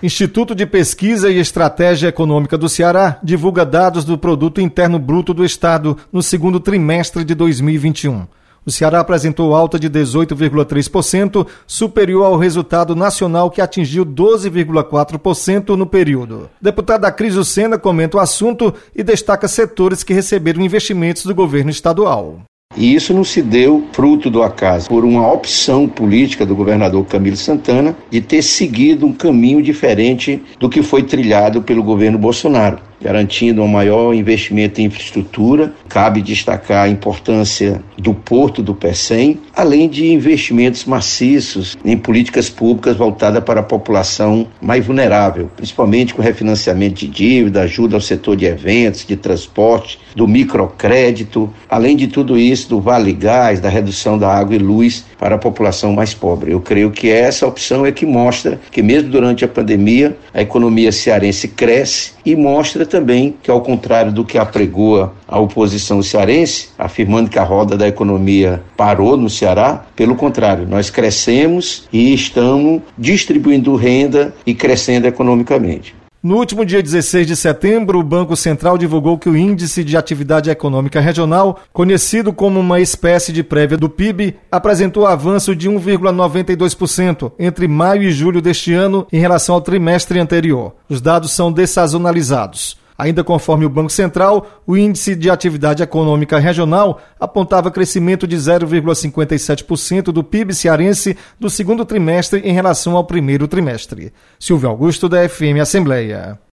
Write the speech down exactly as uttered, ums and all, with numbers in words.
Instituto de Pesquisa e Estratégia Econômica do Ceará divulga dados do Produto Interno Bruto do Estado no segundo trimestre de dois mil e vinte e um. O Ceará apresentou alta de dezoito vírgula três por cento, superior ao resultado nacional que atingiu doze vírgula quatro por cento no período. Deputada Cris Lucena comenta o assunto e destaca setores que receberam investimentos do governo estadual. E isso não se deu fruto do acaso, por uma opção política do governador Camilo Santana de ter seguido um caminho diferente do que foi trilhado pelo governo Bolsonaro, garantindo um maior investimento em infraestrutura. Cabe destacar a importância do Porto do Pecém, além de investimentos maciços em políticas públicas voltadas para a população mais vulnerável, principalmente com refinanciamento de dívida, ajuda ao setor de eventos, de transporte, do microcrédito, além de tudo isso, do Vale Gás, da redução da água e luz para a população mais pobre. Eu creio que essa opção é que mostra que mesmo durante a pandemia, a economia cearense cresce e mostra também que, ao contrário do que apregoa a oposição cearense, afirmando que a roda da economia parou no Ceará, pelo contrário, nós crescemos e estamos distribuindo renda e crescendo economicamente. No último dia dezesseis de setembro, o Banco Central divulgou que o Índice de Atividade Econômica Regional, conhecido como uma espécie de prévia do P I B, apresentou avanço de um vírgula noventa e dois por cento entre maio e julho deste ano em relação ao trimestre anterior. Os dados são dessazonalizados. Ainda conforme o Banco Central, o Índice de Atividade Econômica Regional apontava crescimento de zero vírgula cinquenta e sete por cento do P I B cearense do segundo trimestre em relação ao primeiro trimestre. Silvio Augusto, da F M Assembleia.